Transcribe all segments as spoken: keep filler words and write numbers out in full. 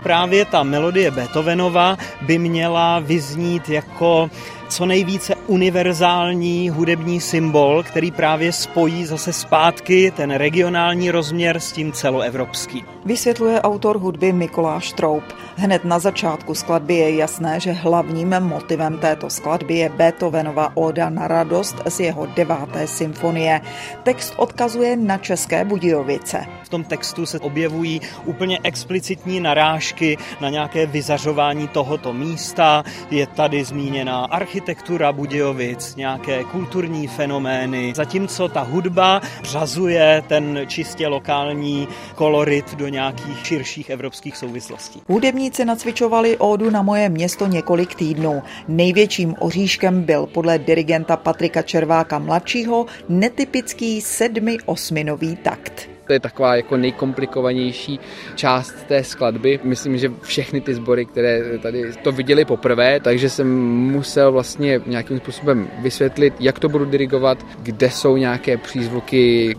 právě ta melodie Beethovenova by měla vyznít jako co nejvíce univerzální hudební symbol, který právě spojí zase zpátky ten regionální rozměr s tím celoevropským. Vysvětluje autor hudby Mikuláš Troup. Hned na začátku skladby je jasné, že hlavním motivem této skladby je Beethovenova óda na radost z jeho deváté symfonie. Text odkazuje na České Budějovice. V tom textu se objevují úplně explicitní narážky na nějaké vyzařování tohoto místa. Je tady zmíněna architektura Budějovic, nějaké kulturní fenomény, zatímco ta hudba řazuje ten čistě lokální kolorit do nějakých širších evropských souvislostí. Hudebníci nacvičovali ódu na moje město několik týdnů. Největším oříškem byl podle dirigenta Patrika Červáka mladšího netypický sedmi osminový takt. To je taková jako nejkomplikovanější část té skladby. Myslím, že všechny ty sbory, které tady to viděli poprvé, takže jsem musel vlastně nějakým způsobem vysvětlit, jak to budu dirigovat, kde jsou nějaké přízvuky.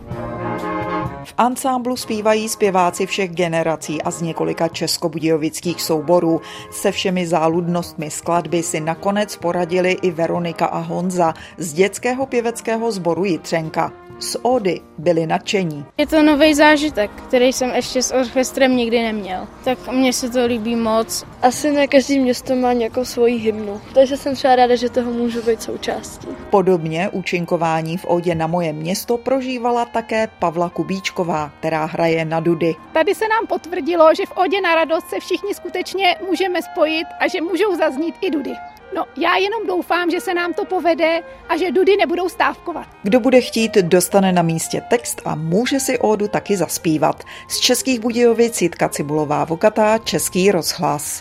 V ansámblu zpívají zpěváci všech generací a z několika českobudějovických souborů. Se všemi záludnostmi skladby si nakonec poradili i Veronika a Honza z dětského pěveckého sboru Jitřenka. Z ódy byli nadšení. Je to nový zážitek, který jsem ještě s orchestrem nikdy neměl. Tak mně se to líbí moc. Asi ne každý město má nějakou svoji hymnu, takže jsem třeba ráda, že toho můžu být součástí. Podobně účinkování v ódě na moje město prožívala také Pavla Kubíčková, která hraje na dudy. Tady se nám potvrdilo, že v ódě na radost se všichni skutečně můžeme spojit a že můžou zaznít i dudy. No, já jenom doufám, že se nám to povede a že dudy nebudou stávkovat. Kdo bude chtít, dostane na místě text a může si ódu taky zaspívat. Z Českých Budějovic Jitka Cibulová-Vokatá, Český rozhlas.